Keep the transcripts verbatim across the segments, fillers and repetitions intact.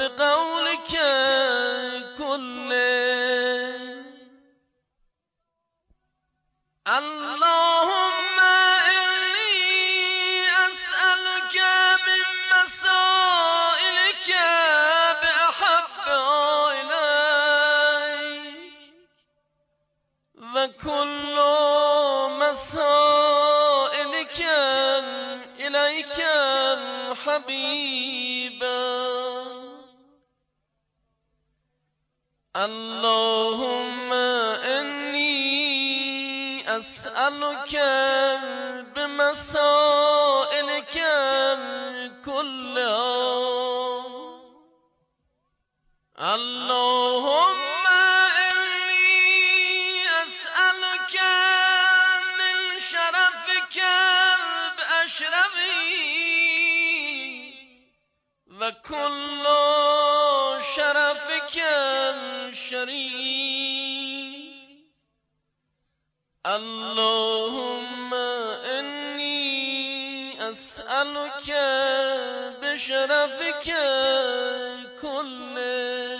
بقولك كله اللهم إني أسألك من مسائلك بأحب إليك وكل مسائلك إليك حبيبا اللهم إني أسألك بمسائلك كلها اللهم إني أسألك من شرفك بأشرفي وكل شرفك شريف اللهم إني أسألك بشرفك كله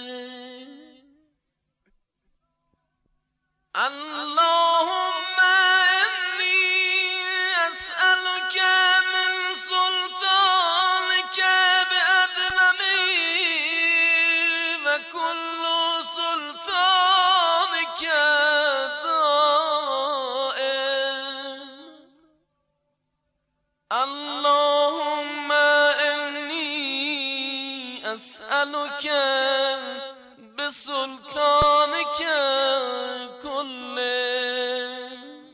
اللهم إني أسألك من سلطانك بأدممي وكل سلطانك اللهم إني أسألك بسلطانك كله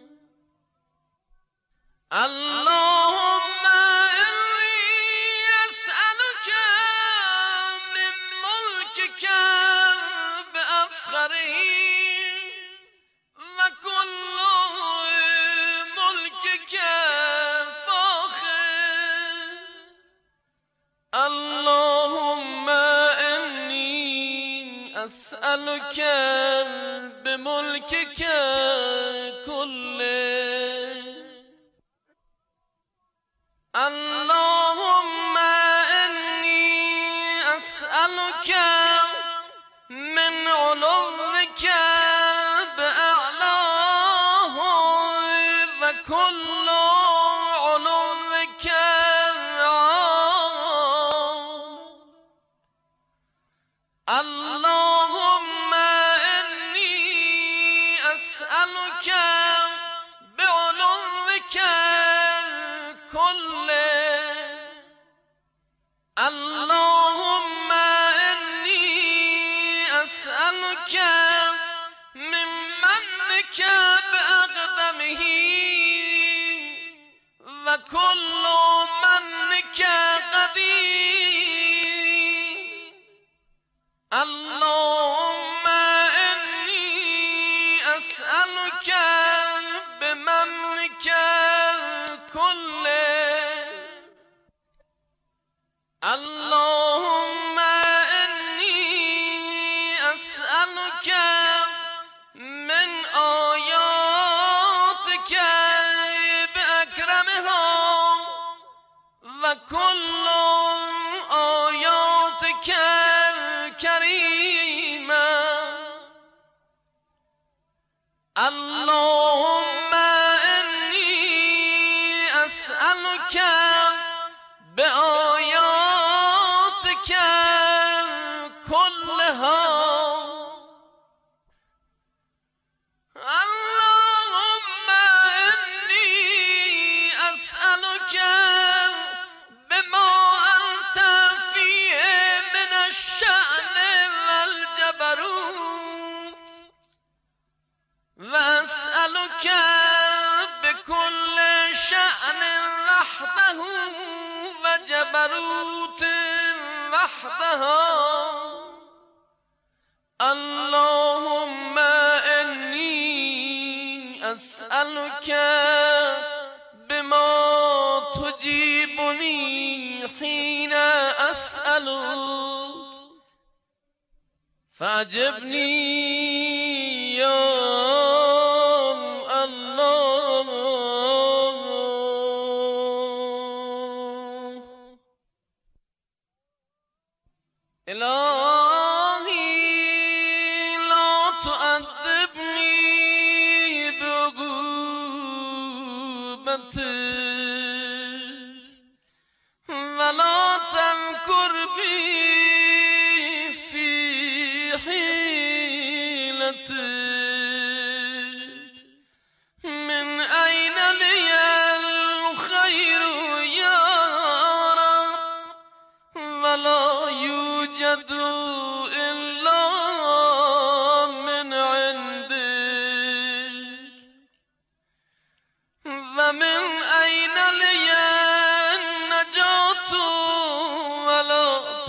اللهم إني أسألك من ملكك بأفخره وكل ملكك اللهم إني أسألك بملكك كله اللهم إني أسألك من علوك بأعلاه وكل علوك اللهم إني أسألك بعلوك كله اللهم إني أسألك من منك بأقدمه وكل منك قدير اللهم إني أسألك بمنك كله اللهم إني أسألك من آياتك بأكرمها وكل آياتك الكريمة اللهم إني أسألك بآياتك كلها اللهم إني أسألك بما أنت فيه من الشأن والجبروت وأسألك بكل شأن وحده وجبروت وحدها اللهم إني أسألك بما تجيبني حين أسألك فأجبني يا الله الهی لا تعذبنی بعقوبتك ولا تمكر بي في حيلتك من أين لي الخير يا رب ولا يوجد إلا من عندك ومن أين لي النجاة ولا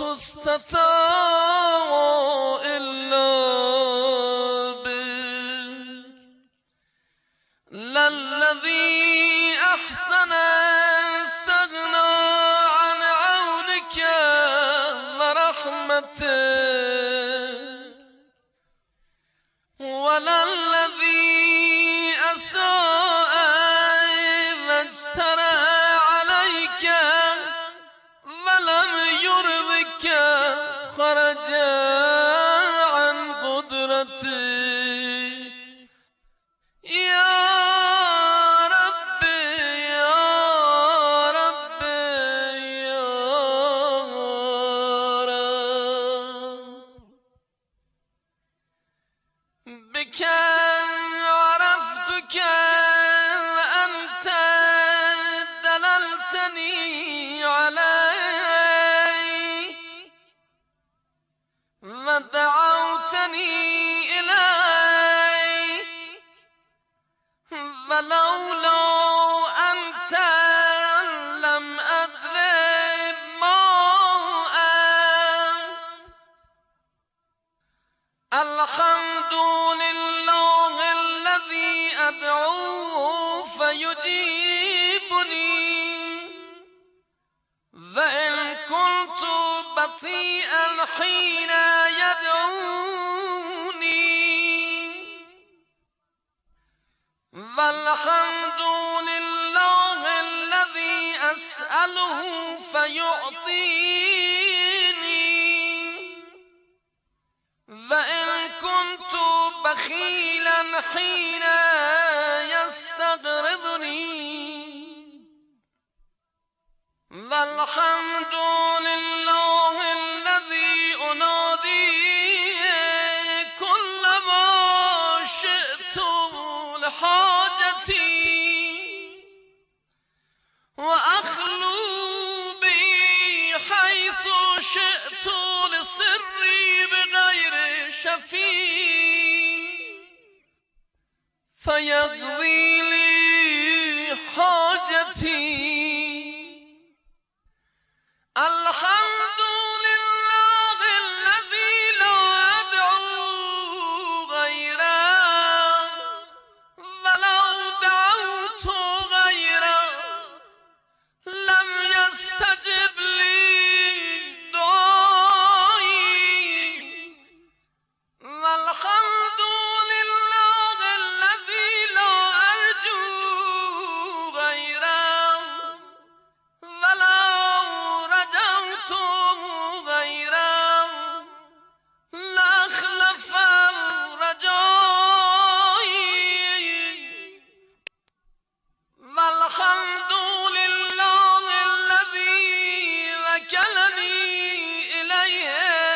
تستطاع إلا بك للذي أحسن استغنى عن عونك ورحمتك وللذي أساء واجترى عليك ولم يرضك خرج عن قدرتك يا ربي يا ربي يا رب بك عرفتك وأنت دللتني عليك ودعوتني إليك ولولا أنت لم أدرك ما أنت الحمد لله الذي أدعوه فيجيبني وإن كنت بطيئا حين يدعوني والحمد لله الذي أسأله فيعطيني وإن كنت بخيلا حين يستغرضني والحمد لله الذي أنادي كلما شئت لحاجتي وأخلو بي حيث شئت لسري بغير شفيع فيقضي لي حاجتي الحمد لله الذي لا أدعو غيره ولو دعوت غيره لم يستجب لي دعائي والحمد لله الذي لا أرجو غيره ولو رجوت غيره لأخلف رجائي والحمد لله الذي وكلني إليه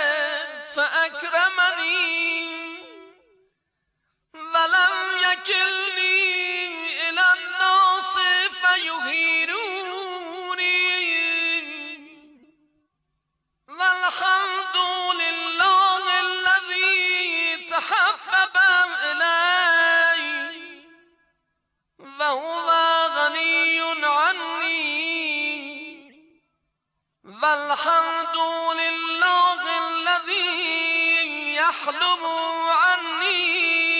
فأكرمني ولم يكلني إلى الناس فيهينوني والحمد لله الذي تحبب إلي وهو غني عني والحمد لله الذي يحلم عني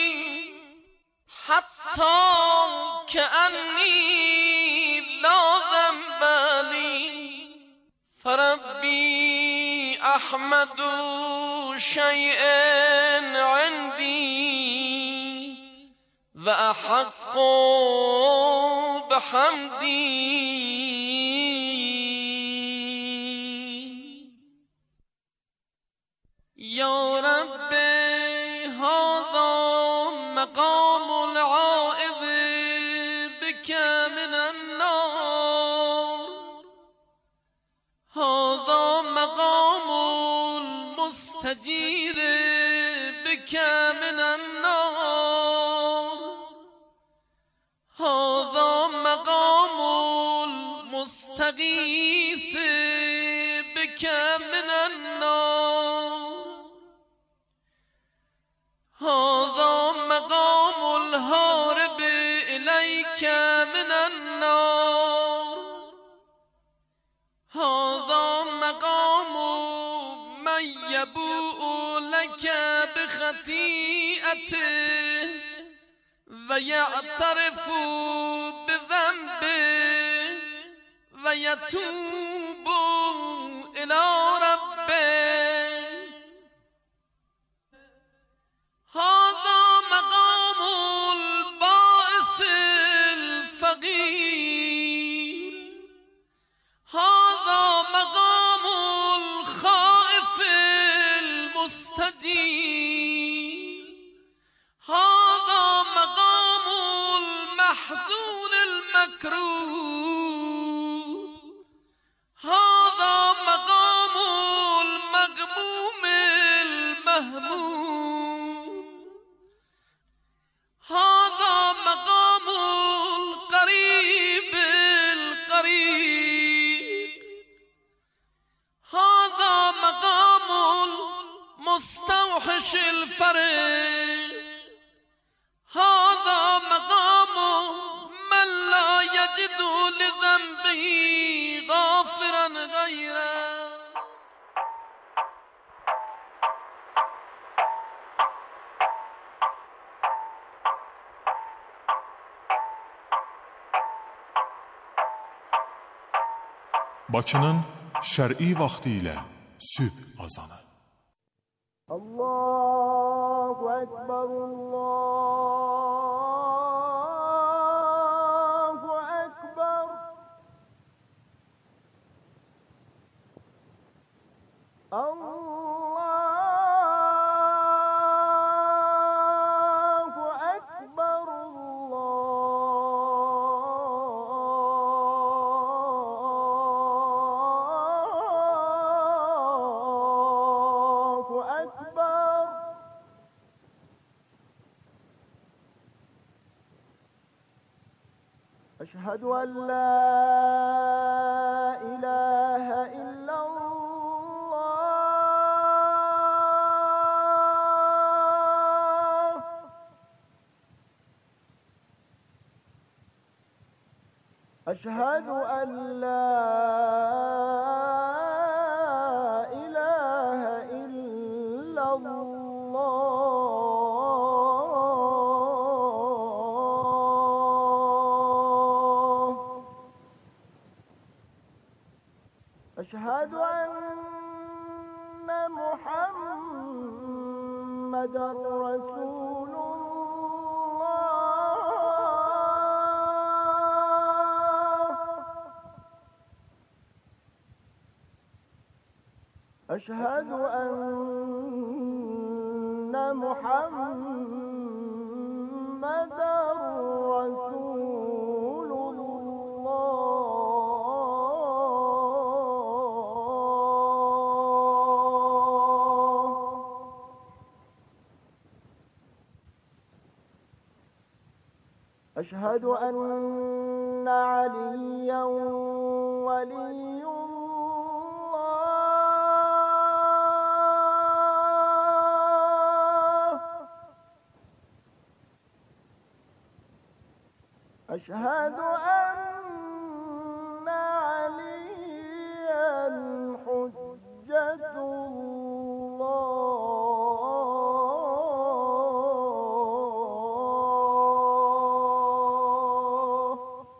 حتى كأني لا ذنب لي فربي أحمد شيء عندي وأحق بحمدي. یا رب هذا مقام العائذ بك من النار، هذا مقام المستجير بك من النار، هذا مقام المستغيث بك من النار، هذا مقام الهارب إليك من النار، هذا مقام من يبوء لك بخطيئته ويعترف بذنبه ويتوب إلى ربه، هذا مقام البائس الفقير، هذا مقام الخائف المستجير، هذا مقام المحزون المكروه، هذا مقام المغموم المهموم، هذا مقام القريب القريب، هذا مقام المستوحش الفرج، هذا مقام من لا يجد لذنبه غافرا غيره. Bakının şər'i vaxtı ilə sübh azanı. Allahu Ekber, Allahu Ekber. Allahu Ekber, Allahu Ekber. أشهد أن لا إله إلا الله. أشهد أن لا إله إلا الله. أشهد أن محمدا رسول الله. أشهد أن محمدا رسول الله. أشهد أن عليا ولي الله. أشهد أن عليا حجة الله.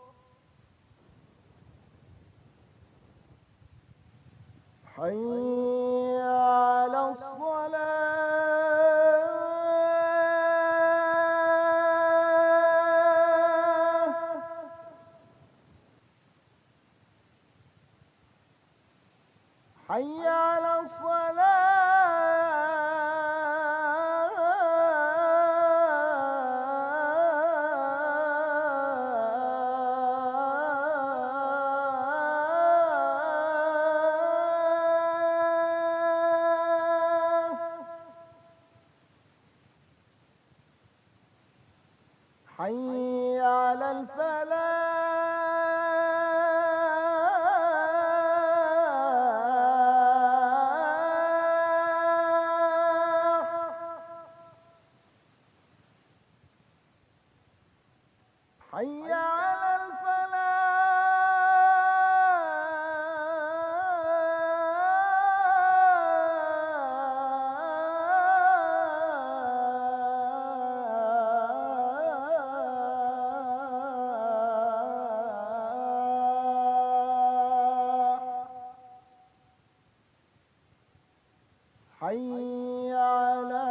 حي على الصلاة. حي على الفلاح حي على الفلاح حي على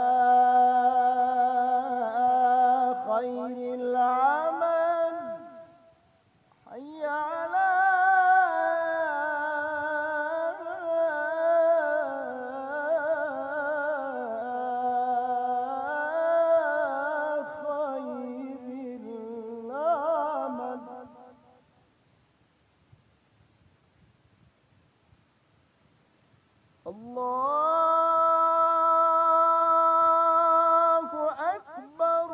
خير العمل حي على خير العمل الله أكبر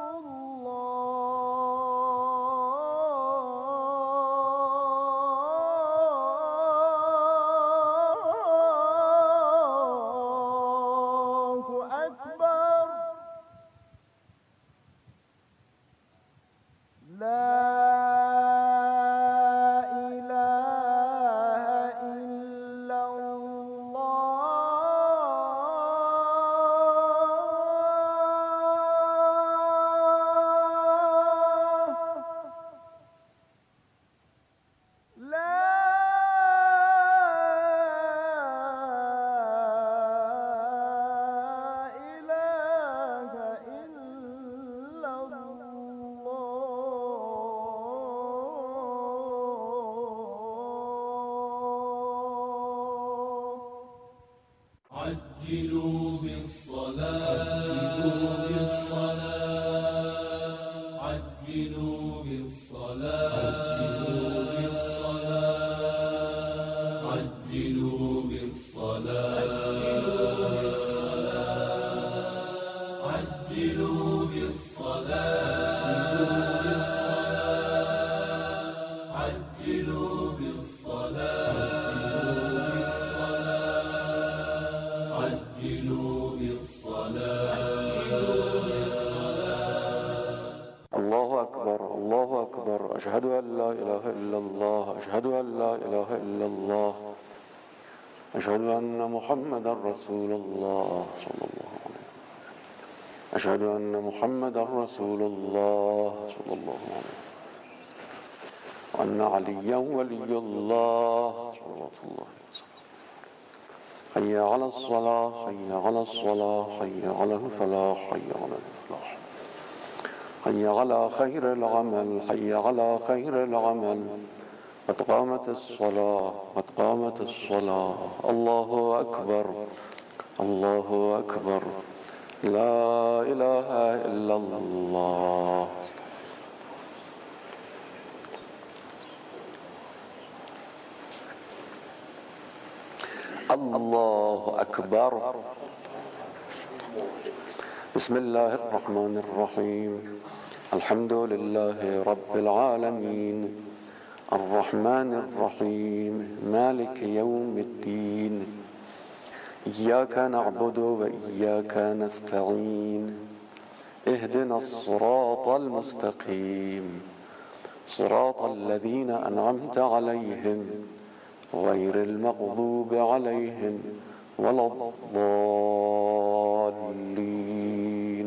الله أكبر لا إله إلا الله لا إله إلا الله عجلوا بالصلاة عجلوا بالصلاة عجلوا بالصلاة عجلوا بالصلاة عجلوا بالصلاة عجلوا بالصلاة الله أكبر الله أكبر أشهد أن لا إله إلا الله أشهد أن لا إله إلا الله أشهد أن محمدا رسول الله صلى الله عليه وسلم أشهد أن محمدا رسول الله صلى الله عليه وسلم وأن عليا ولي الله صلى الله عليه وسلم حي على الصلاة حي على الصلاة حي على الفلاح حي على الفلاح حي على خير العمل حي على خير العمل قد قامت الصلاة قد قامت الصلاة الله أكبر الله أكبر لا إله إلا الله الله أكبر بسم الله الرحمن الرحيم الحمد لله رب العالمين الرحمن الرحيم مالك يوم الدين إياك نعبد وإياك نستعين اهدنا الصراط المستقيم صراط الذين أنعمت عليهم غير المغضوب عليهم ولا الضالين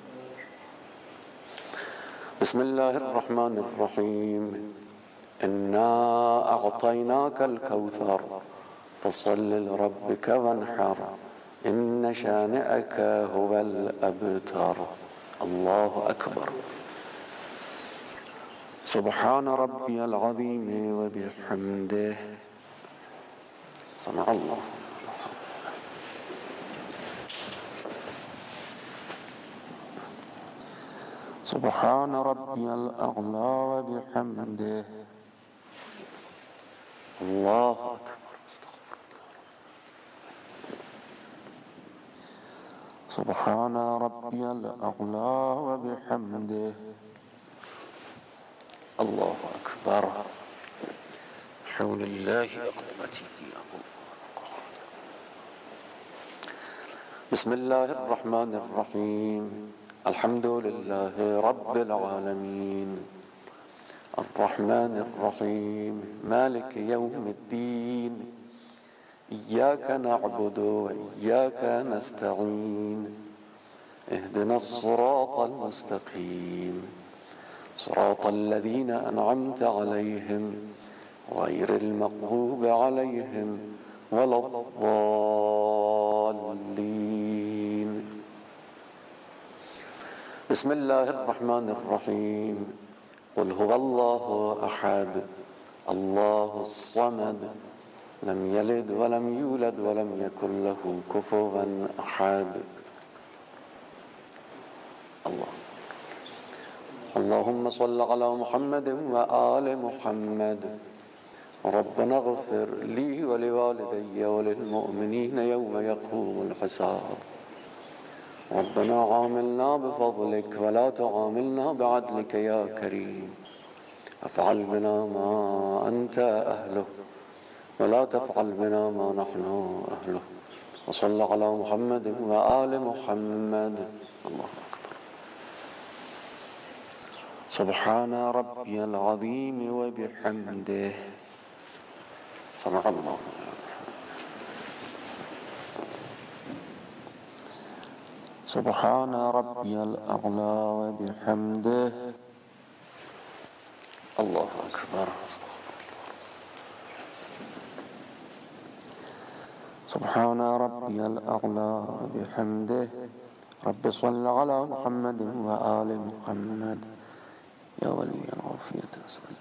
بسم الله الرحمن الرحيم إنا أعطيناك الكوثر فصل لربك وانحر إن شانئك هو الأبتر الله أكبر سبحان ربي العظيم وبحمده سمع الله سبحان ربي الأعلى وبحمده الله أكبر سبحان ربي الأعلى وبحمده الله أكبر. حول الله أقوتي. بسم الله الرحمن الرحيم. الحمد لله رب العالمين الرحمن الرحيم مالك يوم الدين إياك نعبد وإياك نستعين اهدنا الصراط المستقيم صراط الذين أنعمت عليهم غير المغضوب عليهم ولا الضالين. بسم الله الرحمن الرحيم. قل هو الله أحد الله الصمد لم يلد ولم يولد ولم يكن له كفوا أحد. الله اللهم صل على محمد وآل محمد. ربنا اغفر لي ولوالدي وللمؤمنين يوم يقوم الحساب. ربنا عاملنا بفضلك ولا تعاملنا بعدلك يا كريم. افعل بنا ما أنت أهله ولا تفعل بنا ما نحن أهله. وصل على محمد وآل محمد. الله أكبر. سبحان ربي العظيم وبحمده. صدق الله. سبحان ربي الأعلى وبحمده. الله أكبر. سبحان ربي الأعلى وبحمده. رب صل على محمد وآل محمد. يا ولي العافية أسأل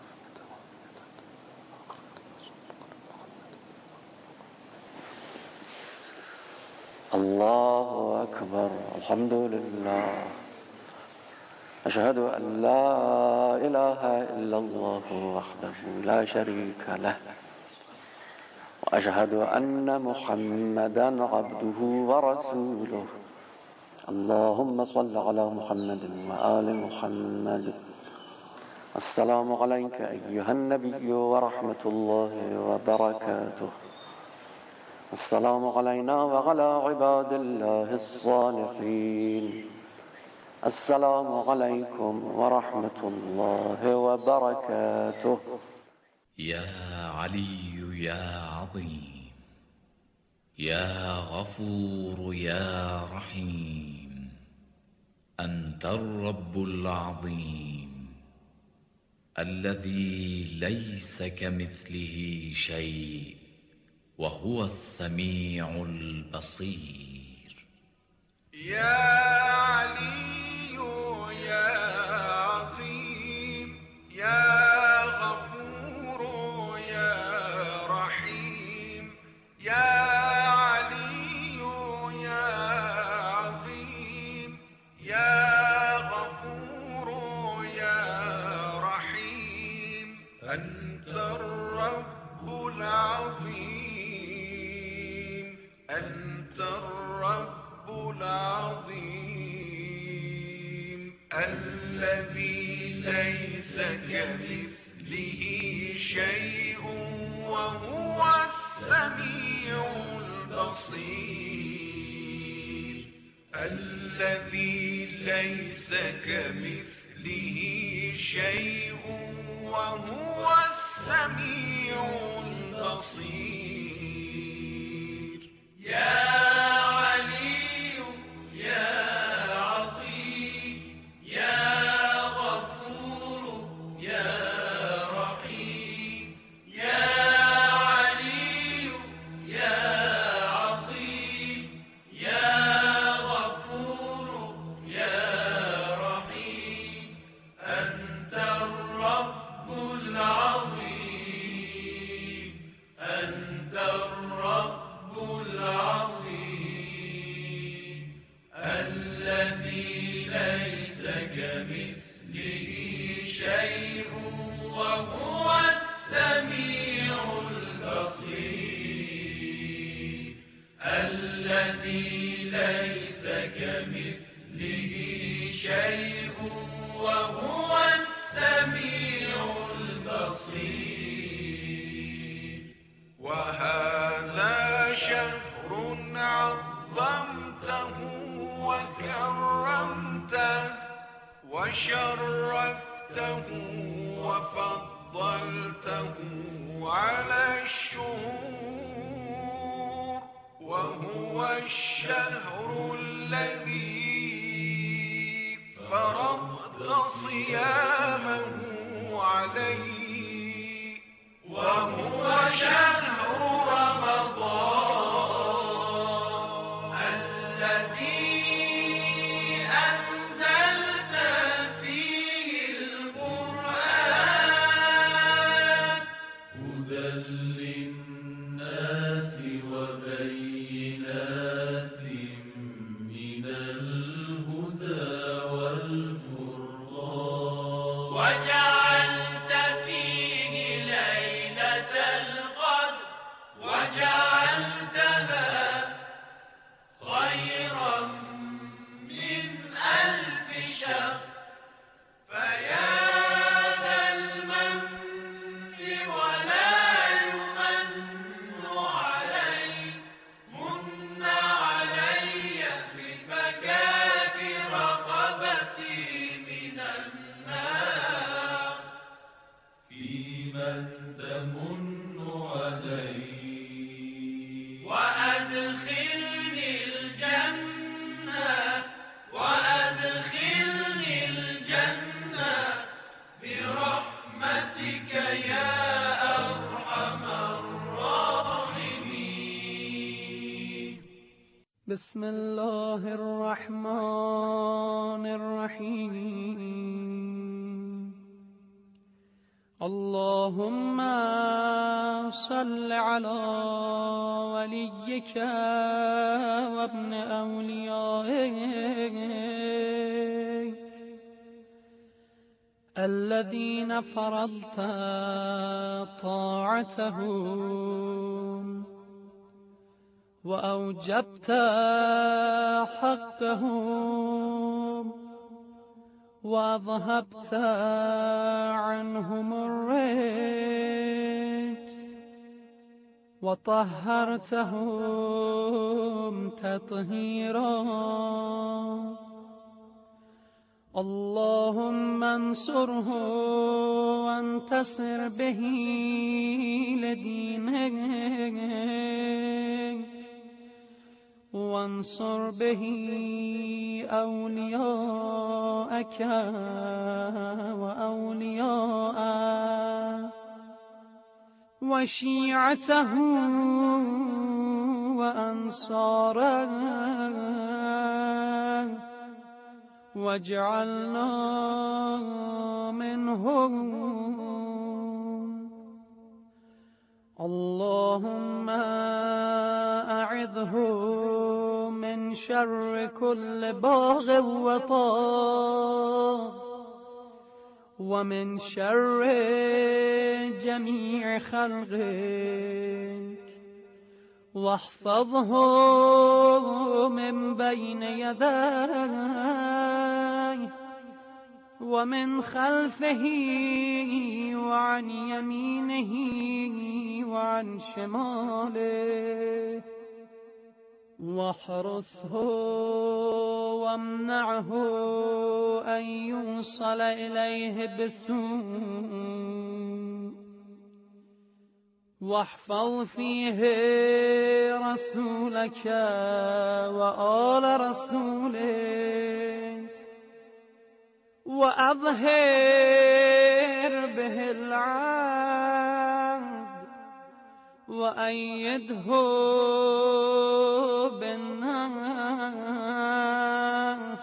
الله أكبر. الحمد لله. أشهد أن لا إله إلا الله وحده لا شريك له وأشهد أن محمدا عبده ورسوله. اللهم صل على محمد وآل محمد. السلام عليك أيها النبي ورحمة الله وبركاته. السلام علينا وعلى عباد الله الصالحين. السلام عليكم ورحمة الله وبركاته. يا علي يا عظيم يا غفور يا رحيم أنت الرب العظيم الذي ليس كمثله شيء وهو السميع البصير. يا علي يا عظيم يا غفور يا رحيم يا علي يا عظيم يا غفور يا رحيم أنت الرب العظيم أنت الرب العظيم الذي ليس كمثله شيء وهو السميع البصير الذي ليس كمثله شيء وهو السميع البصير. يا علي يا عظيم يا غفور يا رحيم يا علي يا عظيم يا غفور يا رحيم أنت الرب العظيم أنت الرب العظيم الذي ليس كمثله شيء وهو السميع البصير الذي ليس كمثله شيء وهو السميع وهذا شهر عظمته وكرمته وشرفته وفضلته على الشهور، وهو الشهر الذي فرضت صيامه عليه، وهو شهر رمضان الذي أنزلت فيه القرآن هدى للناس وبينات من الهدى والفرقان، وجعلت فيه ليلة القدر وجعلتها خيرا من ألف شهر، فيا ذا المن ولا يمن علي، من علي بفكاك رقبتي من النار، فيمن تمن علي وأدخلني الجنة وأدخلني الجنة برحمتك يا أرحم الراحمين. بسم الله الرحمن الرحيم. اللهم صل على وليك وابن أوليائك الذين فرضت طاعتهم وأوجبت حقهم وأذهبت عنهم الرجس وطهرتهم تطهيرا. اللهم انصره وانتصر به لدينك وانصر به أولياءك وأولياءك وشيعته وأنصاره واجعلنا منهم. اللهم أعذه من شر كل باغ وطاغ ومن شر جميع خلقك واحفظه من بين يديه ومن خلفه وعن يمينه وعن شماله واحرسه وامنعه أن يوصل إليه بسوء واحفظ فيه رسولك وآل رسولك وأظهر به العهد وأيده بالناس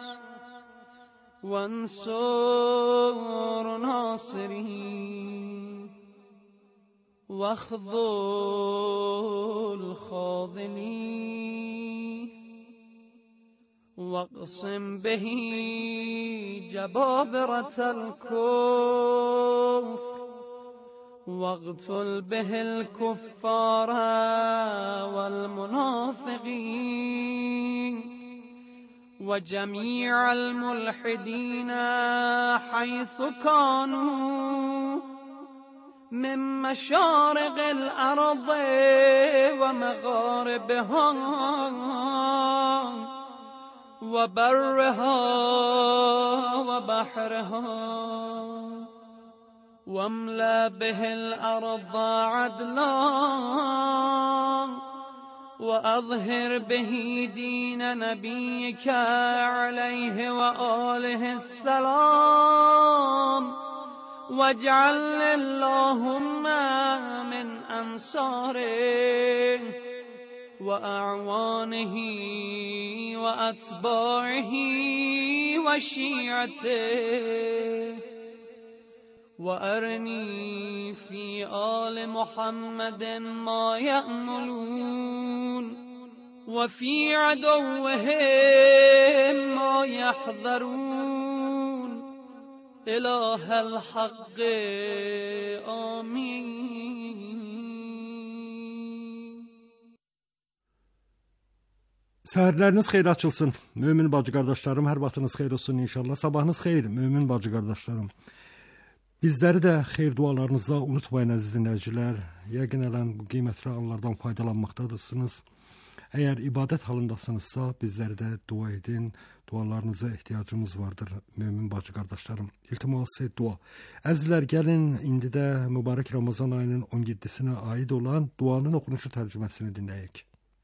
وانصر ناصرين واخذل خاذلين واقسم به جبابرة الكفر واقتل به الكفار والمنافقين وجميع الملحدين حيث كانوا من مشارق الأرض ومغاربها وبرها وبحرها واملأ به الأرض عدلا وأظهر به دين نبيك عليه وآله السلام واجعل اللهم من أنصاره وأعوانه وأتباعه وشيعته وأرني في آل محمد ما يأملون وفي عدوهم ما يحذرون إله الحق آمين. Səhərləriniz xeyir açılsın. Mömin bacı qardaşlarım, hər vaxtınız xeyir olsun inşallah. Sabahınız xeyir, mömin bacı qardaşlarım. Bizləri də xeyir dualarınızda unutmayın əziz dinləyicilər. Yəqin elən bu qiymətli anlardan faydalanmaqdadısınız. Əgər ibadət halındasınızsa bizləri də dua edin. Dualarınıza ehtiyacımız vardır mömin bacı qardaşlarım. İltiması dua. Əzizlər, gəlin indi də mübarək Ramazan ayının on yeddisinə aid olan duanın oxunuşu tərcüməsini dinləyək.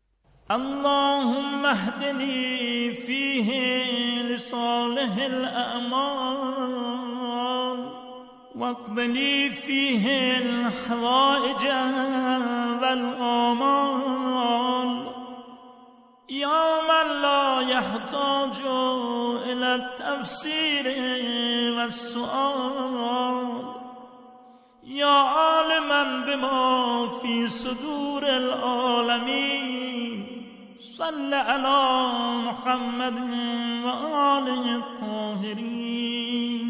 اللهم اهدني فيه لصالح الأعمال واقبلي فيه الحوائج والآمال يا من لا يحتاج إلى التفسير والسؤال يا عالما بما في صدور العالمين صل على محمد وآله الطاهرين.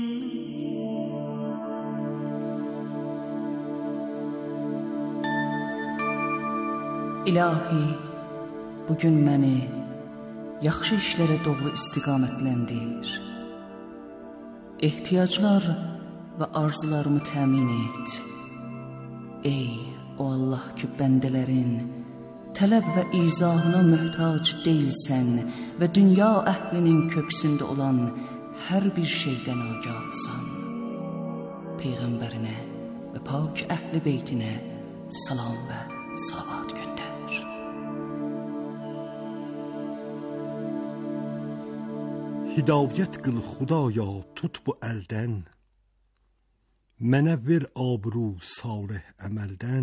İlahi, bugün məni yaxşı işlərə doğru istiqamətləndir. Ehtiyaclar və arzularımı təmin et. Ey o Allah ki, bəndələrin tələb və izahına möhtac deyilsən və dünya əhlinin köksündə olan hər bir şeydən agahsan. Peyğəmbərinə və pak əhli beytinə salam və salavat göndər. Hidayət qıl Xudaya, tut bu əldən. Mənə ver abru salih əməldən.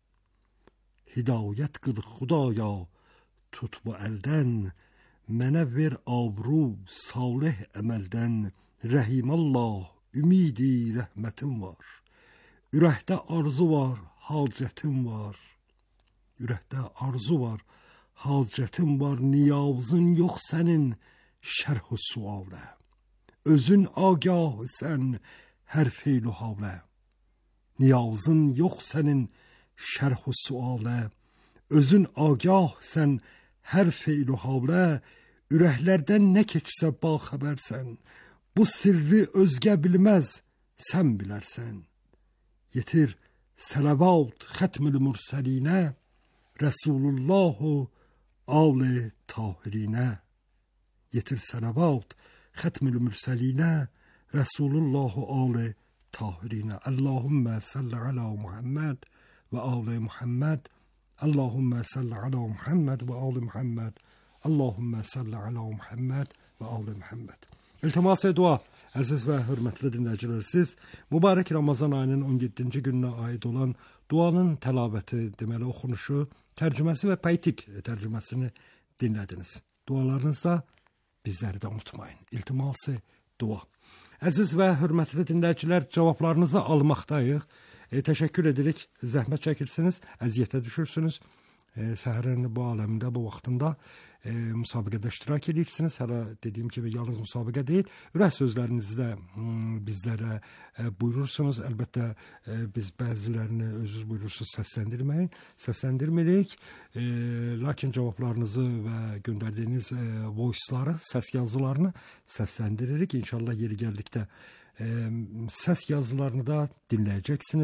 Hidayət qıl Xudaya, tut bu əldən. Mənə ver abru salih əməldən. Rəhimallah, ümidi rəhmətim var. Ürəkdə arzu var, hacətim var. Ürəkdə arzu var, hacətim var. Niyazın yox sənin şərh-u sualə. Özün agah sən hər feyl-u havlə. Niyazın yox sənin şərh-u sualə. Özün agah sən hər feyl-u havlə. Ürəklərdən nə keçsə baxəbərsən. Bu sirri özgə bilməz, sən bilərsən. Yetir sələvat xətmül mürsəlinə. Rəsulullahu ali tahirinə. Yetir sələvat xətmül mürsəlinə. Rəsulullahu ali tahirinə. Allahümmə salli alə Muhammed və ali Muhammed. Allahümmə salli alə Muhammed və ali Muhammed. Allahümmə salli alə Muhammed və ali Muhammed. İltimas-ı dua, əziz və hörmətli dinləyicilər, siz mübarək Ramazan ayının on yeddinci gününə aid olan duanın təlabəti, deməli oxunuşu, tərcüməsi və pəytik tərcüməsini dinlədiniz. Dualarınızda bizləri də unutmayın. İltimas-ı dua. Əziz və hörmətli dinləyicilər, cavablarınızı almaqdayıq. E, təşəkkür edirik, zəhmət çəkirsiniz, əziyyətə düşürsünüz. E, səhərin bu aləmində, bu vaxtında e, müsabiqədə iştirak edirsiniz. Hələ dediyim kimi, yalnız müsabiqə deyil, ürək sözlərinizdə hmm, bizlərə e, buyurursunuz. Əlbəttə e, biz bəzilərini özünüz buyurursunuz, səsləndirməyin, səsləndirmirik. E, lakin cavablarınızı və göndərdiyiniz e, voice'ları, səs yazılarını səsləndiririk. İnşallah yeri gəldikdə e, səs yazılarını da dinləyəcəksiniz.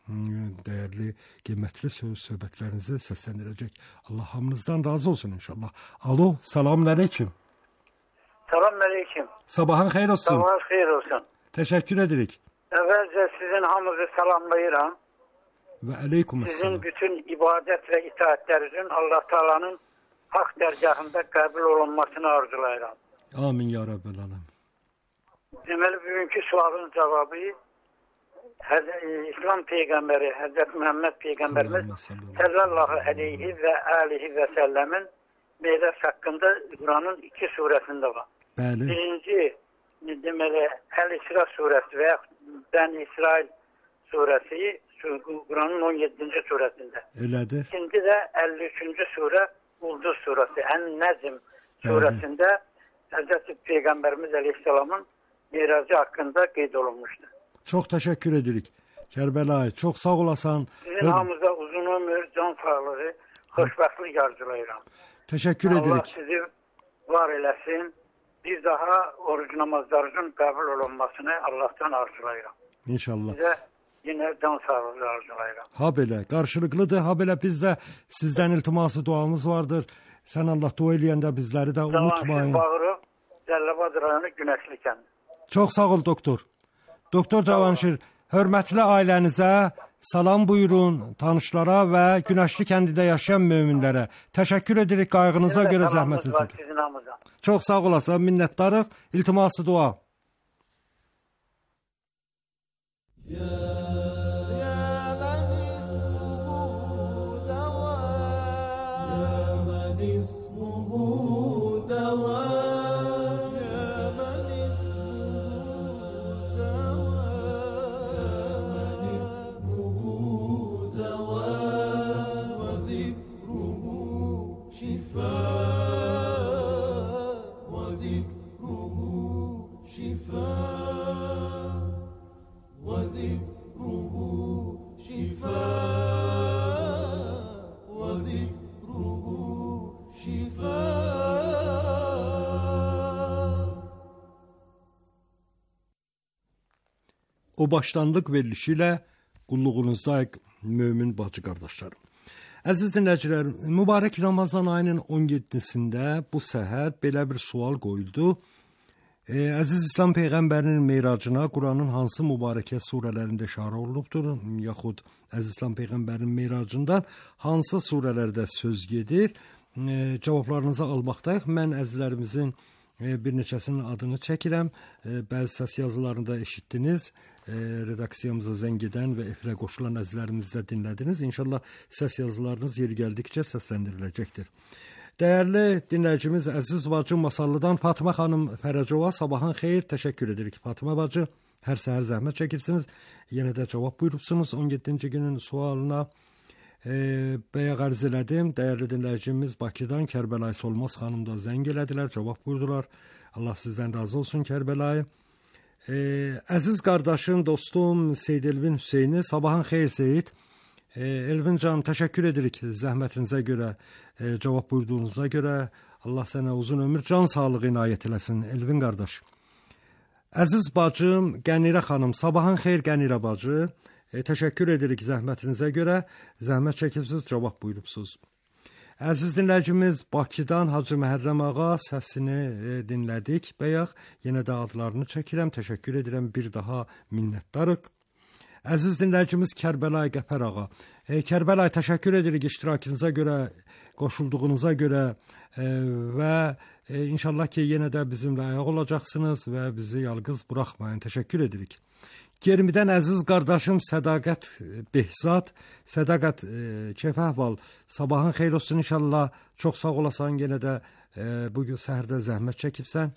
değerli, qiymətli söz söhbətlərinizi səsləndirəcək. Allah hamınızdan razı olsun inşallah. Alo, selamun aleyküm. Selamun aleyküm. Sabahın xeyir olsun. Sabahınız xeyir olsun. Teşekkür edirik. Əvvəlcə sizin hamınızı salamlayıram. Və aleyküm Sizin əssalam. bütün ibadət və itaətlərinizin Allah Taala'nın haq dərgahında qəbul olunmasını arzulayıram. Amin ya Rabbel alem. Deməli, bugünkü sualın cavabı Həz- İslam Peyğəmbəri Həzrət Məhəmməd Peyğəmbərimiz sallallahu aleyhi və alihi və səlləmin Meyrac haqqında Quranın iki surəsində var. Bəli. Birinci, deməli, Əl-İsra surəsi və Bəni İsrail surəsi Quranın on yeddinci surəsində. Elədir. İkinci də əlli üçüncü surə Ulduz surəsi, Ən-Nəzm surəsində Həzrət Peyğəmbərimiz Əleyhisselamın Meyracı haqqında qeyd olunmuşdur. Çok teşekkür edirik. Kerbelay, çok sağ olasan. Sizin hamınıza uzun ömür, can sağlığı, xoşbəxtlik arzulayıram. Teşekkür Allah edirik. sizi var eləsin. Bir daha oruc namazlarınızın qəbul olunmasını Allah'tan arzulayıram. İnşallah. Size yine can sağlığı arzulayıram. Ha belə, qarşılıqlıdır. Ha belə bizdə sizdən iltiması duamız vardır. Sən Allah dua eləyəndə bizləri də unutmayın. Cavanşir Bağırı, Cəlilabad rayonu Günəşli kəndi. Çox sağ ol doktor. Doktor Cavanşir, hörmətli ailənizə salam buyurun, tanışlara və Günəşli kəndidə yaşayan möminlərə. Təşəkkür edirik qayğınıza Sizin də görə, salamınız zəhmətinizə var görə. sizin hamınıza. Çox sağ olasan, minnətdarıq. İltiması dua. O başlanlıq verilişi ilə qulluğunuzdayıq mömin bacı qardaşlarım. Əziz dinləyicilər, mübarək Ramazan ayının on yeddisində bu səhər belə bir sual qoyuldu. E, əziz İslam Peyğəmbərinin meyracına Quranın hansı mübarəkə surələrində işarə olunubdur? Yaxud əziz İslam Peyğəmbərinin meyracından hansı surələrdə söz gedir? E, cavablarınızı almaqdayıq. Mən əzizlərimizin e, bir neçəsinin adını çəkirəm. E, bəzi səs yazılarında eşitdiniz. E, redaksiyamıza zəng edən və efirə qoşulan əzizlərimiz də dinlədiniz. İnşallah səs yazılarınız yeri gəldikcə səsləndiriləcəkdir. Dəyərli dinləyicimiz əziz bacı Masallıdan Fatıma xanım Fərəcova, sabahın xeyir, təşəkkür edirik. Fatıma bacı, hər səhər zəhmət çəkirsiniz. Yenə də cavab buyurubsunuz on yeddinci günün sualına. E, Bəyə qarz elədim. Dəyərli dinləyicimiz Bakıdan Kərbəlayı Solmaz xanım da zəng elədilər, cavab buyurdular. Allah sizdən razı olsun Kərbəlayı. Ee, əziz qardaşım, dostum Seyd Elvin Hüseyni, sabahın xeyir Seyd. Ee, Elvin can, təşəkkür edirik zəhmətinizə görə, e, cavab buyurduğunuza görə. Allah sənə uzun ömür, can sağlığı inayət eləsin Elvin qardaş. Əziz bacım Qənirə xanım, sabahın xeyir Qənirə bacı. E, təşəkkür edirik zəhmətinizə görə, zəhmət çəkibsiz, cavab buyurubsuz. Əziz dinləyicimiz Bakıdan Hacı Məhərrəm ağa, səsini e, dinlədik bayaq. Yenə də adlarını çəkirəm, təşəkkür edirəm, bir daha minnətdarıq. Əziz dinləyicimiz Kərbəlayı Qəfər ağa. E, Kərbəlayı təşəkkür edirik iştirakınıza görə, qoşulduğunuza görə e, və e, inşallah ki yenə də bizimlə ayaq olacaqsınız və bizi yalqız buraxmayın. Təşəkkür edirik. Germidən əziz qardaşım Sədaqət Behzad, Sədaqət e, keyf əhval, sabahın xeyir olsun inşallah, çox sağ olasan, yenə də e, bugün səhərdə zəhmət çəkibsən.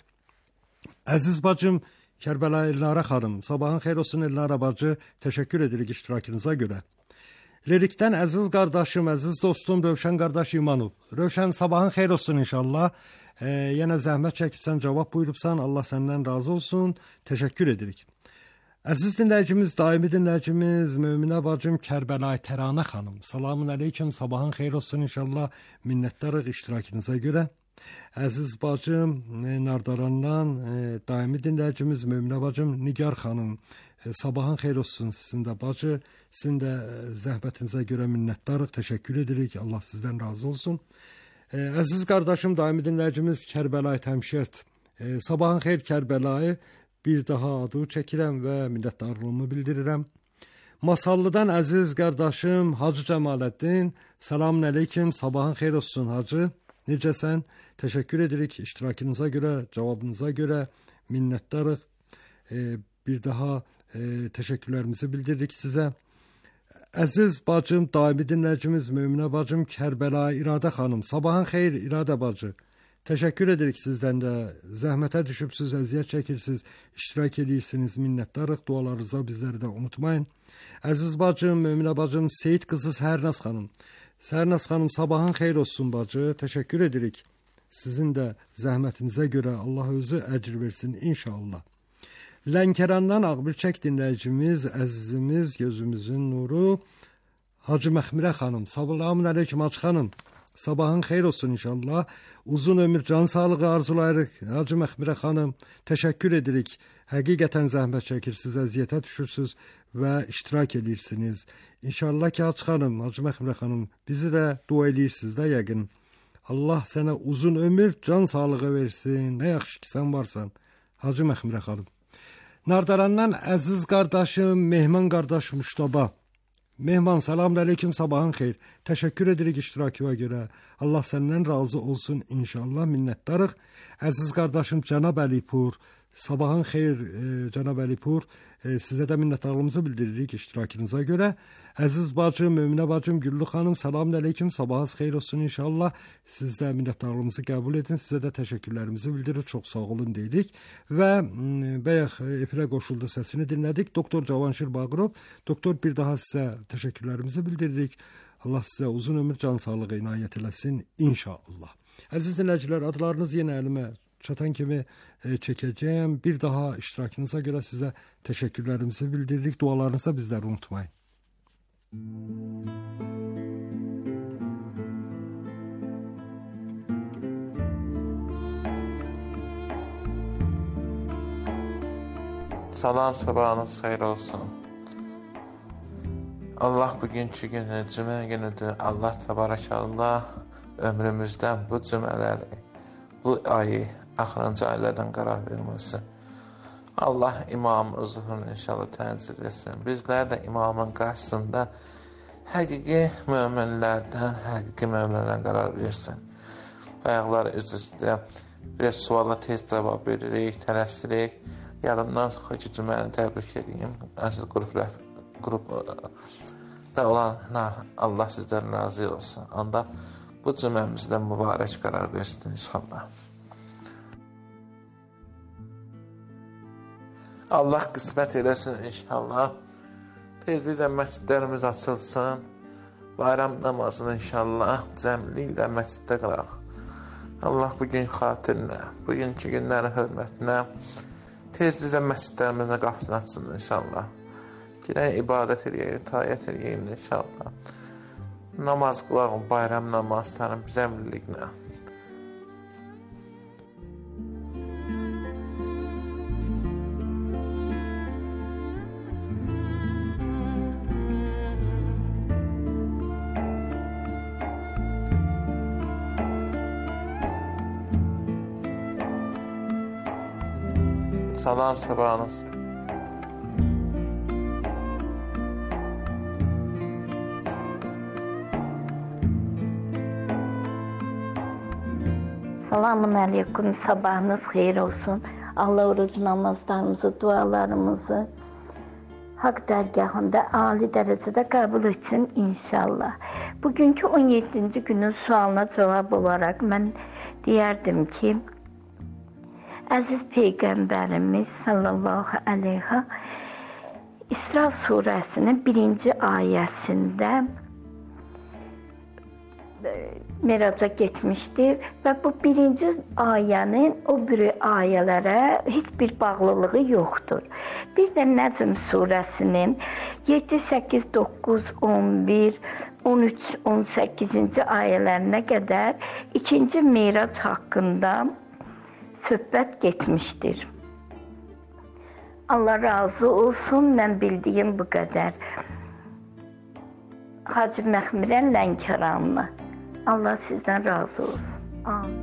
Əziz bacım Kərbəlayı Elnara xanım, sabahın xeyir olsun Elnara bacı, təşəkkür edirik iştirakınıza görə. Lirikdən əziz qardaşım, əziz dostum Rövşən qardaş İmanov, Rövşən sabahın xeyir olsun inşallah, e, yenə zəhmət çəkibsən, cavab buyurubsan, Allah səndən razı olsun, təşəkkür edirik. Əziz dinləyicimiz, daimi dinləyicimiz, Möminə bacım Kərbəlayı Təranə xanım. Salamun aleyküm, sabahın xeyir olsun inşallah, minnətdarıq iştirakınıza görə. Əziz bacım Nardarandan, e, daimi dinləyicimiz Möminə bacım Nigar xanım. E, sabahın xeyir olsun sizin də bacı, Sizin də zəhmətinizə görə minnətdarıq, təşəkkür edirik. Allah sizdən razı olsun. E, əziz qardaşım, daimi dinləyicimiz Kərbəlayı Təmşət, e, sabahın xeyir Kərbəlayı, bir daha adı çəkirəm və minnətdarlığımı bildirirəm. Masallıdan əziz qardaşım Hacı Cəmaləddin, selamun aleyküm, sabahın xeyir olsun Hacı. Necəsən? Təşəkkür edirik iştirakınıza görə, cavabınıza görə minnətdarıq. E, bir daha e, təşəkkürlərimizi bildiririk sizə. Əziz bacım, daimi dinləyicimiz Möminə bacım Kərbəlayı İradə xanım, sabahın xeyir İradə bacı. Təşəkkür edirik sizdən də. Zəhmətə düşübsüz, əziyyət çəkirsiniz, iştirak edirsiniz, minnətdarıq. Dualarınızda bizləri də unutmayın. Əziz bacım, Möminə bacım Seyid qızı Sərnaz xanım. Sərnaz xanım, sabahın xeyir olsun bacı. Təşəkkür edirik. Sizin də zəhmətinizə görə Allah özü əcr versin inşallah. Lənkərandan Ağbirçək dinləyicimiz, əzizimiz, gözümüzün nuru Hacı Məxmirə xanım. Selamun aleyküm Hacı xanım. Sabahın xeyir olsun inşallah. Uzun ömür, can sağlığı arzulayırıq Hacı Məxmirə xanım. Təşəkkür edirik. Həqiqətən zəhmət çəkirsiniz, əziyyətə düşürsünüz və iştirak edirsiniz. İnşallah ki Hacı xanım, Hacı Məxmirə xanım, bizi də dua edirsiniz də yəqin. Allah sənə uzun ömür, can sağlığı versin. Nə yaxşı ki sən varsan Hacı Məxmirə xanım. Nardarandan əziz qardaşım Mehman qardaş Muştaba. Mehman, selamun aleyküm, sabahın xeyir. Təşəkkür edirik iştirakına görə. Allah səndən razı olsun inşallah, minnətdarıq. Əziz qardaşım Cənab Əlipur, sabahın xeyir e, Cənab Əlipur. E, sizə də minnətdarlığımızı bildiririk iştirakınıza görə. Əziz bacım, Möminə bacım Güllü xanım, selamun aleyküm, sabahınız xeyir olsun inşallah. Siz də minnətdarlığımızı qəbul edin. Sizə də təşəkkürlərimizi bildirir. Çox sağ olun deyirik. Və bayaq efirə qoşuldu səsini dinlədik. Doktor Cavanşir Bağırov. Doktor, bir daha sizə təşəkkürlərimizi bildiririk. Allah sizə uzun ömür, can sağlığı inayət eləsin inşallah. Əziz dinləyicilər, adlarınız yenə əlimə çatan kimi e, çəkəcəyəm. Bir daha iştirakınıza görə sizə təşəkkürlərimizi bildiririk. Dualarınızı bizləri unutmayın. Salam, sabahınız xeyir olsun. Allah bugünkü günü, cümə günüdür. Allah təbarəkallah ömrümüzdən bu cümələri, bu ayı, axırıncı aylardan qərar verməsin. Allah imamın zuhurunu inşallah tənzil etsin. Bizlər də imamın qarşısında həqiqi möminlərdən, həqiqi möminlərdən qərar versin. Ayaqları üz üstə bir suala tez cavab veririk, tələsirik. Yadımdan çıxır ki, cüməni təbrik edeyim. Əziz qrup, qrupda olanlar, Allah sizdən razı olsun. Onda bu cüməmizdən mübarək qərar versin inşallah. Allah qismət eləsin inşallah. Tezliklə məscidlərimiz açılsın. Bayram namazını inşallah cəmliklə məsciddə qılaq. Allah bugün xatirinə, bugünkü günlərin hörmətinə tezliklə məscidlərimizə qapısını açsın inşallah. Girək ibadət eləyək, itayət eləyək inşallah. Namaz qılaq, bayram namazlarının cəmliklə. Salam, sabahınız. Selamun aleyküm, sabahınız xeyir olsun. Allah orucu namazlarımızı, dualarımızı haqq dərgahında ali dərəcədə qəbul etsin inşallah. Bugünkü on yeddinci günün sualına cavab olaraq mən deyərdim ki, Əziz Peyğəmbərimiz sallallahu aleyhi İsra surəsinin birinci ayəsində Meraca getmişdir və bu birinci ayənin o biri ayələrə heç bir bağlılığı yoxdur. Bir də Nəcm surəsinin yeddi, səkkiz, doqquz, on bir, on üç, on səkkizinci ayələrinə qədər ikinci Merac haqqında söhbət getmişdir. Allah razı olsun, mən bildiyim bu qədər. Hacı Məxmirən Lənkəranlı. Allah sizdən razı olsun. Amin.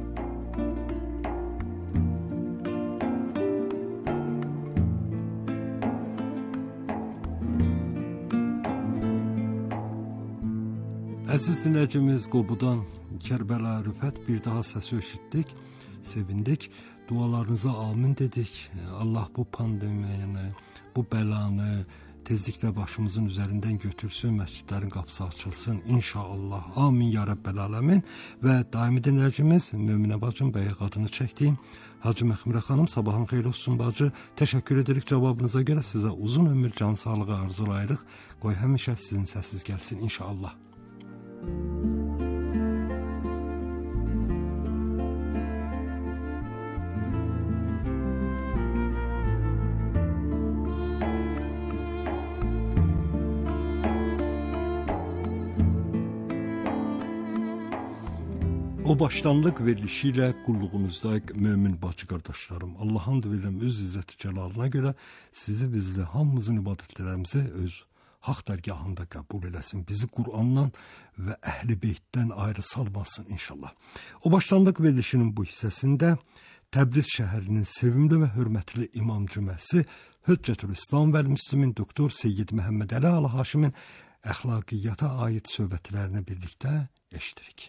Əziz dinləyicimiz, Qobudan Kərbəla Rüfət bir daha səsi eşitdik, sevindik, dualarınıza amin dedik. Allah bu pandemiyanı, bu bəlanı tezliklə başımızın üzərindən götürsün, məscidlərin qapısı açılsın inşallah. Amin ya Rəbbəl Aləmin. Və daimi dinləyicimiz Möminə bacım bəyə qadını çəkdiyim Hacı Məxmirə xanım, sabahın xeyir olsun bacı. Təşəkkür edirik cavabınıza görə, sizə uzun ömür, can sağlığı arzulayırıq. Qoy həmişə sizin səsiz gəlsin inşallah. O başlanlıq verilişi ilə qulluğunuzdayıq mömin bacı qardaşlarım. Allahın dilim öz izzəti cəlalına görə sizi bizli hamımızın ibadətlərimizi öz haq dərgahında qəbul eləsin. Bizi Qur'andan və Əhl-i Beytdən ayrı salmasın inşallah. O başlanlıq verilişinin bu hissəsində Təbriz şəhərinin sevimli və hörmətli imam cüməsi Höccətül-İslam və Müslimin doktor Seyyid Məhəmməd Əli Alı Haşimin əxlaqiyyata aid söhbətlərini birlikdə eşidirik.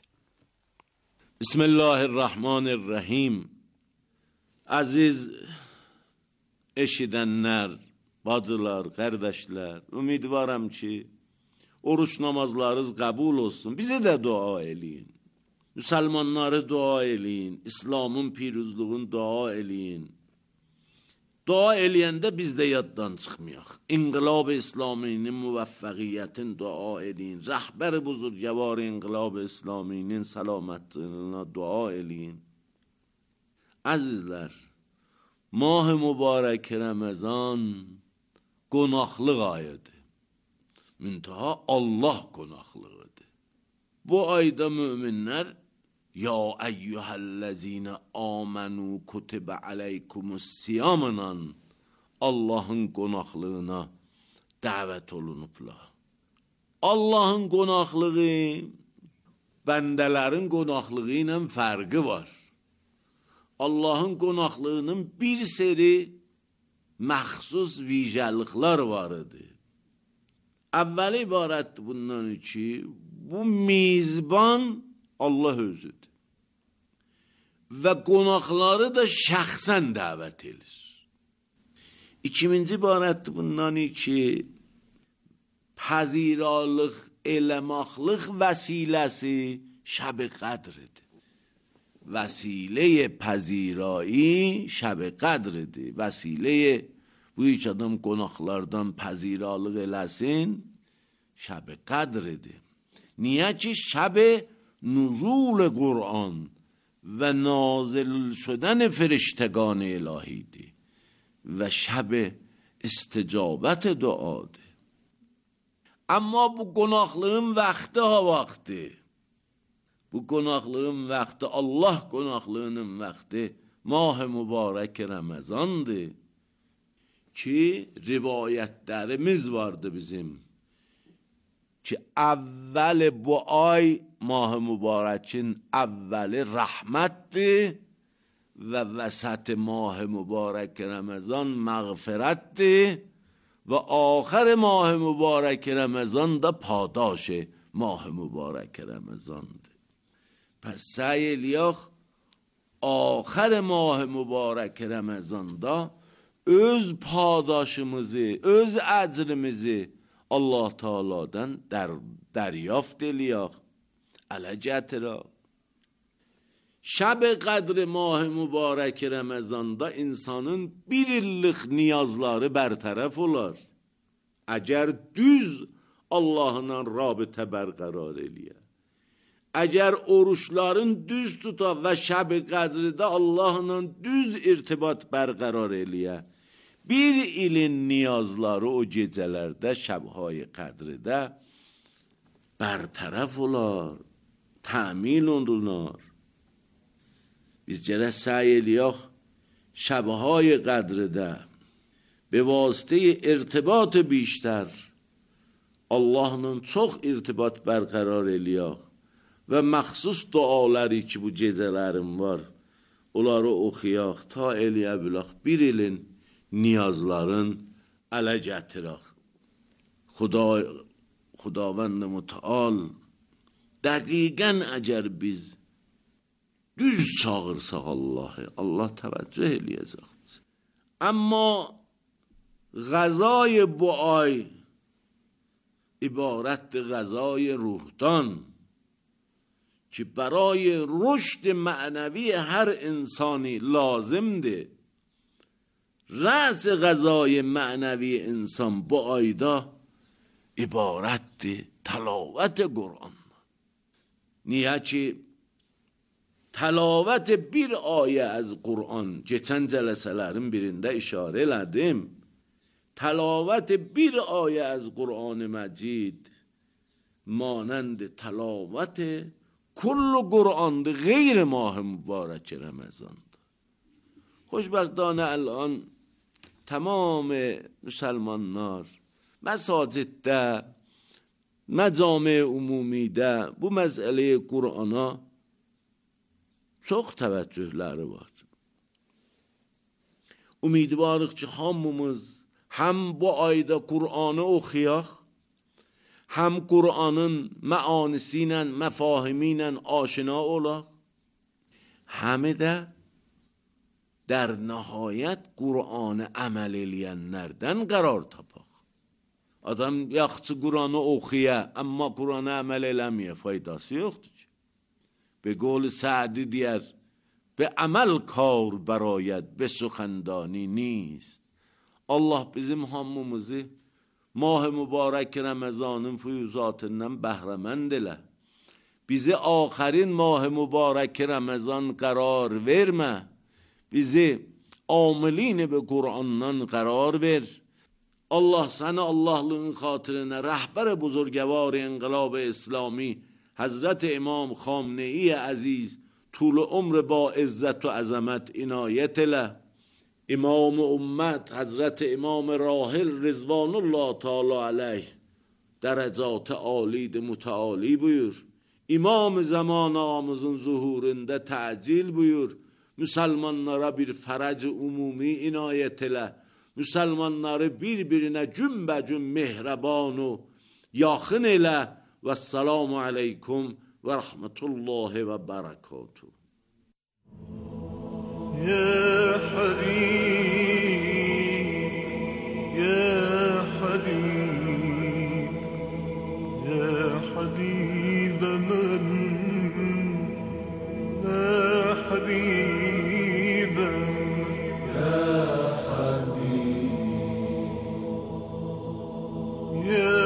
Bismillahirrahmanirrahim. Aziz eşidənlər, bacılar, qardaşlar, ümidvaram ki, oruç namazlarınız qəbul olsun. Bizi də dua eləyin. Müsəlmanları dua eləyin. İslamın piruzluğunu dua eləyin. Dua eləyəndə biz də yaddan çıxmayaq. İnqilab-ı İslaminin müvəffəqiyyətin dua eləyin. Rəhbər-i buzurgəvar İnqilab-ı İslaminin salamətliyinə dua eləyin. Əzizlər, mah-ı mübarək Ramazan qonaqlıq ayıdır. Müntaha Allah qonaqlığıdır. Bu ayda müminlər Ya eyyühellezine amenu kutibe aleykumus-siyamınan Allah'ın qonaqlığına dəvət olunublar. Allah'ın qonaqlığı bəndələrin qonaqlığı ilə fərqi var. Allah'ın qonaqlığının bir seri məxsus vicəliklər var idi. Əvvəli ibarətdir bundan ki, bu mizban Allah özüdür. Və qonaqları da şəxsən dəvət edir. İkinci ibarətdir bundan ki, pəziralıq, eləmaqlıq vəsiləsi şəb-i qədridir. Vəsilə-i pəzirایی şəb-i qədridir. Vəsilə-i bu üç adam qonaqlardan pəziralıq eləsin şəb-i qədridir. Niyə ki, şəb-i nuzul Qur'an و نازل شدن فرشتگان الهی دی و شب استجابت دعا دی. اما bu qonaqlığın vaxtı ha vaxtı. Bu qonaqlığın vaxtı, Allah qonaqlığının vaxtı mah mübarək Ramazandır ki, rivayətlərimiz vardı bizim. Ki əvvəl bu ay mah-ı mübarəkin əvvəli rəhmətdir və vəsət mah-ı mübarək Ramazan məğfirətdir və axır mah-ı mübarək Ramazan da padaş mah-ı mübarək Ramazandır. Pəs səy eləyək, axır mah-ı mübarək Ramazanda öz padaşımızı, öz əcrimizi Allah Teala'dan der, deriyaft eləyək, ələ gətirək. Şəb-i qədr mah mübarək Ramazanda insanın bir illik niyazları bərtərəf olar. Əgər düz Allahla rabitə bərqərar eləyək. Əgər oruçların düz tuta və şəb-i qədrdə Allahla düz irtibat bərqərar eləyək, bir ilin niyazları o gecələrdə şəbhay qədridə bərtərəf olar, təmin olunar. Biz gərək səy eləyək şəbهای قدرdə به واسطه ارتباط بیشتر Allahla çox irtibat bərqərar eləyək və məxsus duaları ki, bu gecələrim var, onları oxuyaq, ta eləyə bilək, bir ilin niyazların ələ gətirək. Xuda, Xudavənd mütəal dəqiqən əgər biz düz çağırsaq Allah'ı, Allah təvəccüh eləyəcək biz. Amma غذای bu ay ibarətdir غذای ruhdan ki برای رشد معنوی هر انسانی لازمdir. رأس غذای معنوی انسان bu ayda ibarətdir təlavət Qur'an. Niyə ki təlavət bir ayə az Qur'an, geçən cələsələrin birində işarə elədim. تلاوت bir آیه از قرآن مجید مانند تلاوت کل قرآن غیر ماه مبارک رمضان. خوشبختانه الان تمام مسلمانlar مساجدdə, məcami umumidə bu məsələyə Qur'ana çox təvəccühləri var. Ümidvarıq ki hamımız هم bu ayda Qur'anı oxuyaq, هم Qur'anın məanisi ilə, məfahimi ilə aşina olaq, həm də در nəhayət Qur'anı əməl eləyənlərdən qərar tapaq. Adam yaxşı Qur'anı oxuya, amma Qur'anı əməl eləməyə faydası yoxdur ki. به قول سعدی deyər, به عمل کار براید به سخندانی نیست. Allah bizim hamımızı mah mübarek Ramazanın fuyuzatından bəhrəmənd elə. Bizi axərin mah mübarek Ramazan qərar vermə. Bizi amilin be Qur'andan qərar ver. Allah sənə Allahlığın xatirinə rəhbər buzurgəvar inqilab İslami Hazret İmam Xamenei əziz طول عمر با عزت و عظمت عنایت elə. امام امت حضرت امام راحل رضوان الله تعالی علیه درجات عالی متعالی buyur. İmam zaman ağamızın zuhurunda təcil buyur. Müsəlmanlara bir fərəc umumi inayət elə. Müsəlmanları bir-birinə cümbəcün mehrəbanu yaxın elə. Və salamu aleykum və rəhmətullahi və bərəkatuhu. يا حبيب يا حبيب يا حبيب من يا حبيب يا حبيب يا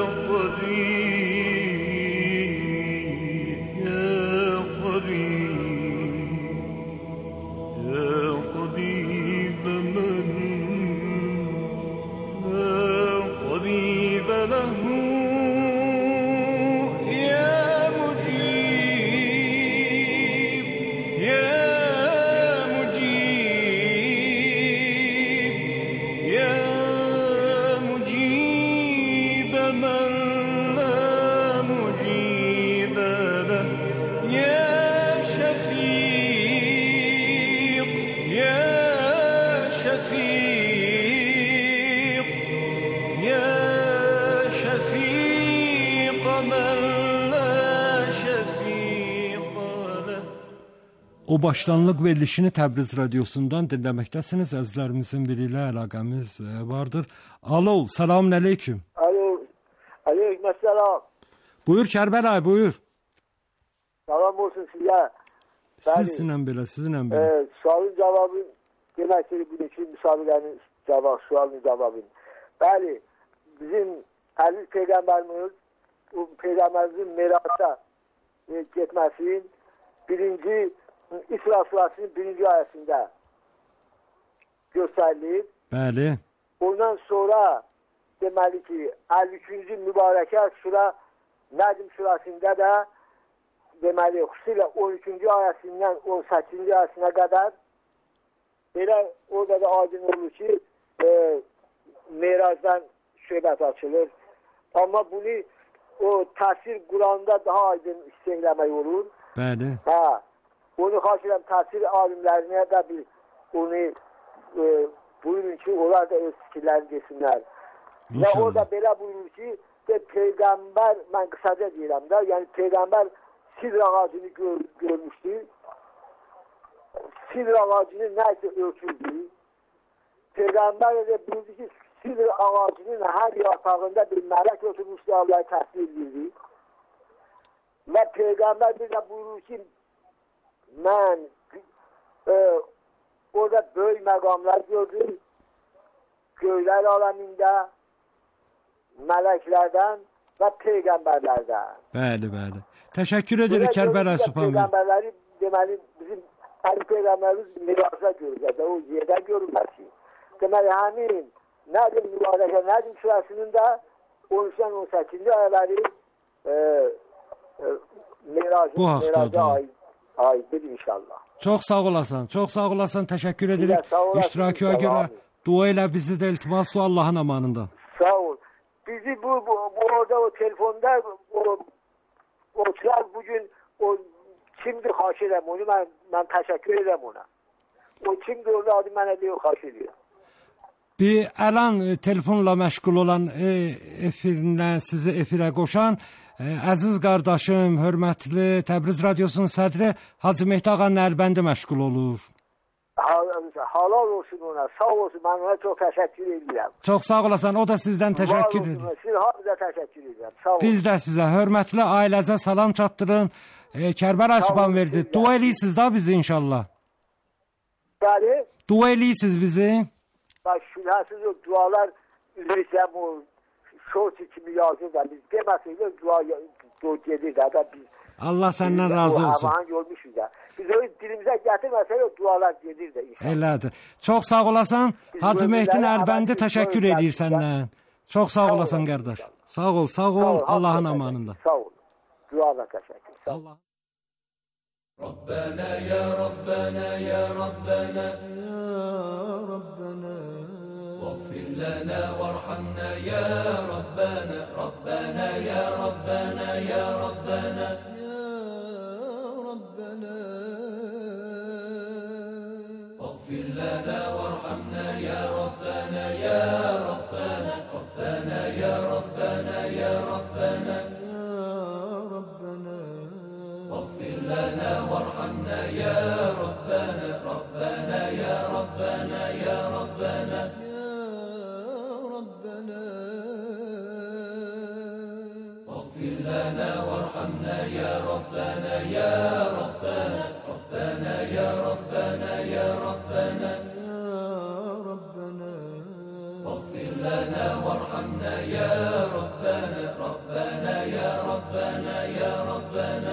O başlanlıq verilişini Təbriz radiosundan dinləməkdəsiniz. Əzizlərimizin biri ilə əlaqəmiz vardır. Alo, selamun aleyküm. Alo, aleyküm selam. Buyur Kərbəlayi, buyur. Salam olsun sizə. Sizinlə belə, sizinlə belə. E, sualın cavabı demək ki, bu iki müsabiqənin cavabı, sualın cavabı. Bəli, bizim Əziz Peyğəmbərimiz, o Peyğəmbərimizin meraca e, getməsinin birinci İsra surasının birinci ayəsində göstərilir. Bəli. Ondan sonra deməli ki, əlli üçüncü mübarəkə sura Nəcm surasında da deməli xüsusilə on üçüncü ayəsindən on səkkizinci ayəsinə qədər belə orada da aydın olur ki, e, Meracdan söhbət açılır. Amma bunu o təsir Quranda daha aydın istəkləmək olur. Bəli. Hə. Onu xahiş edirəm təsir alimlərinə də bir onu e, buyurun ki, onlar da öz fikirlərini desinlər. Və o da belə buyurur ki, de, Peyğəmbər, mən qısaca deyirəm də, yəni Peyğəmbər sidr ağacını gör, görmüşdü. Sidr ağacını nəsə ölçüldü. Peyğəmbər də buyurdu ki, sidr ağacının hər yarpağında bir mələk oturmuşdu, Allah'ı təsvir edirdi. Və Peyğəmbər bir də buyurur ki, mən e, orada böyük məqamlar gördüm. Göylər aləmində, mələklərdən və Peyğəmbərlərdən. Bəli, bəli. Təşəkkür edirik Kərbəlayi Subhan bəy. Peyğəmbərləri deməli bizim hər Peyğəmbərimiz miracda görəcək. O yerdə görülməz ki. Deməli həmin Nədim Mübarəkə Nədim surəsinin də on üçdən on səkkizdə ayələri e, e, miracın, miraca aiddir inşallah. Çox sağ olasan, çox sağ olasan. Təşəkkür edirik. İştirakına görə dua elə bizi də iltimasla Allahın amanında. Sağ ol. Bizi bu, bu, bu orada o telefonda o oturan bugün o kimdir xahiş edirəm onu mən, mən təşəkkür edirəm ona. O kimdir orada adı mənə deyir xahiş edirəm. Bir əlan e, telefonla məşğul olan e, efirinə, sizi efirə qoşan e, əziz qardaşım, hörmətli Təbriz Radiosunun sədri Hacı Mehdi ağa Nərbəndi məşğul olur. Halal olsun ona, sağ olsun, mən ona çox təşəkkür edirəm. Çox sağ olasan, o da sizdən təşəkkür edir. Siz hamıza təşəkkür edirəm, sağ olun. Biz də sizə, hörmətli ailəzə salam çatdırın. E, Kərbəlayi Subhan verdi. Dua eləyirsiniz da bizi inşallah. Bəli. Dua eləyirsiniz bizi. Bax, şübhəsiz o dualar üzrəyəm o şorti kimi yazır da biz deməsək də dua, dua gedir də biz. Allah səndən razı olsun. Allah'ın görmüşük də. Biz o dilimizə gətirməsək o dualar gedir də inşallah. Elədir. Çox sağ olasan. Hacı Mehdi Nərbəndi təşəkkür edir səndən. Çox sağ olasan qardaş. Sağ ol, sağ ol. Allahın amanında. Sağ ol. Duana təşəkkür. Sağ ol. ربنا يا ربنا يا ربنا يا ربنا واغفر لنا وارحمنا يا ربنا ربنا يا ربنا يا ربنا يا ربنا واغفر لنا وارحمنا يا ربنا يا ربنا ربنا يا ربنا يا ربنا واغفر لنا وارحمنا يا ربنا ربنا يا ربنا يا ربنا يا ربنا واغفر لنا وارحمنا يا ربنا يا ربنا ربنا يا ربنا يا ربنا يا ربنا واغفر لنا وارحمنا يا ربنا ربنا يا ربنا يا ربنا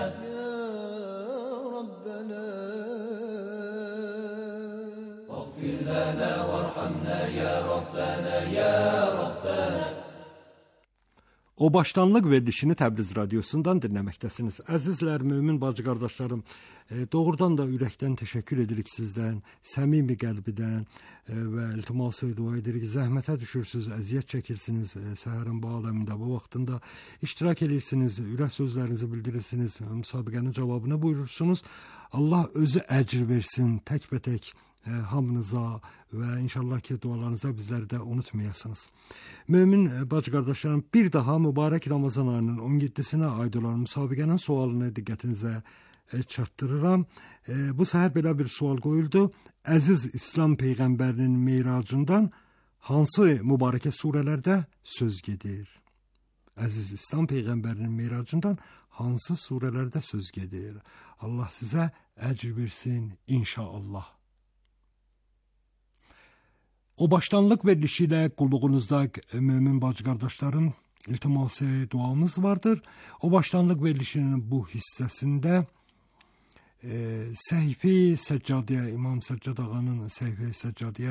واغفر لنا وارحمنا يا ربنا يا ربنا. O başdanlıq verilişini Təbriz Radiosundan dinləməkdəsiniz. Əzizlər, mömin bacı qardaşlarım, e, doğrudan da ürəkdən təşəkkür edirik sizdən, səmimi qəlbidən e, və iltiması dua edirik. Zəhmətə düşürsünüz, əziyyət çəkirsiniz, e, səhərin bu aləmində, bu vaxtında iştirak edirsiniz, ürək sözlərinizi bildirirsiniz, müsabiqənin cavabını buyurursunuz. Allah özü əcr versin tək-bətək e, hamınıza və inşallah ki dualarınıza bizləri də unutmayasınız. Mömin bacı qardaşlarım, bir daha mübarək Ramazan ayının on yeddisinə aid olan müsabiqənin sualını diqqətinizə e, çatdırıram. E, bu səhər belə bir sual qoyuldu. Əziz İslam Peyğəmbərinin meyracından hansı mübarəkə surələrdə söz gedir? Əziz İslam Peyğəmbərinin meyracından hansı surələrdə söz gedir? Allah sizə əcr versin inşallah. O başdanlıq verilişi ilə qulluğunuzda mömin bacı qardaşlarım iltiması duamız vardır. O başdanlıq verilişinin bu hissəsində e, Səhifə-i Səccadiyə, İmam Səccad ağanın Səhifə-i Səccadiyə